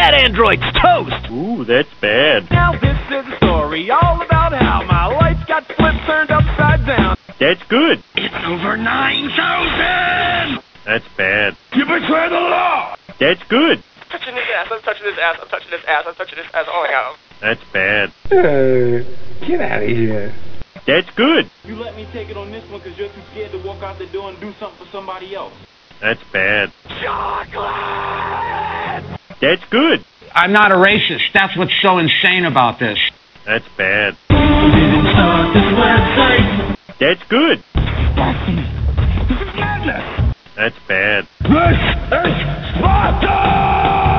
That android's toast! Ooh, that's bad. Now this is a story all about how my life got flipped, turned upside down. That's good. It's over 9,000! That's bad. You betray the law! That's good. Touching his ass, I'm touching his ass, I'm touching his ass, I'm touching his ass. Oh my god. That's bad. Get out of here. That's good. You let me take it on this one because you're too scared to walk out the door and do something for somebody else. That's bad. Chocolate! That's good. I'm not a racist. That's what's so insane about this. That's bad. Didn't start this website. That's good. This is madness. That's bad. This is Sparta!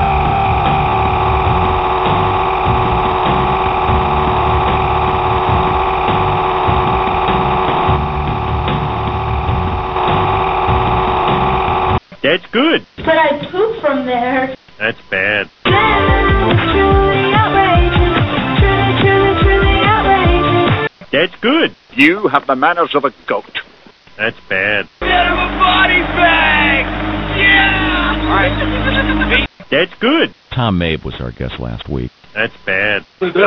That's good. But I pooped from there. That's bad. Truly outrageous. Truly outrageous. That's good. You have the manners of a goat. That's bad. Get him a body bag! Yeah! Alright. That's good. Tom Mabe was our guest last week. That's bad.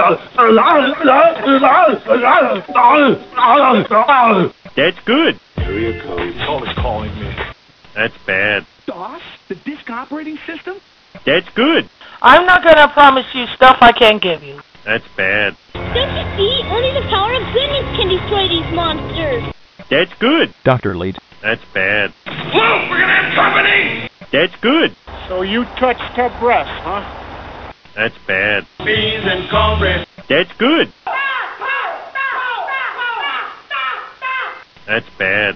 That's good. Here you go. He's always calling me. That's bad. DOS? The disk operating system? That's good. I'm not gonna promise you stuff I can't give you. That's bad. Don't you see? Only the power of goodness can destroy these monsters. That's good. Dr. Leet. That's bad. Whoa, we're gonna have company! That's good. So you touched her breast, huh? That's bad. Beans and cornbread. That's good. That's bad.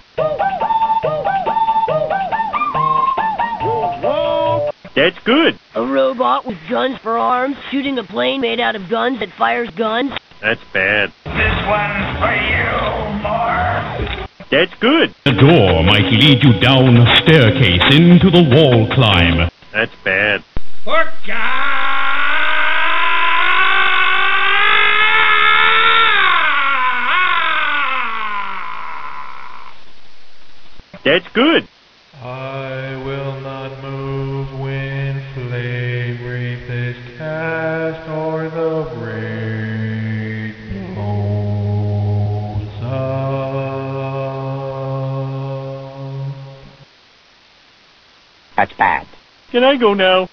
That's good. A robot with guns for arms, shooting a plane made out of guns that fires guns. That's bad. This one's for you, Mark. That's good. The door might lead you down a staircase into the wall climb. That's bad. That's good. I will not move when flame wreath is cast or the rain goes up. That's bad. Can I go now?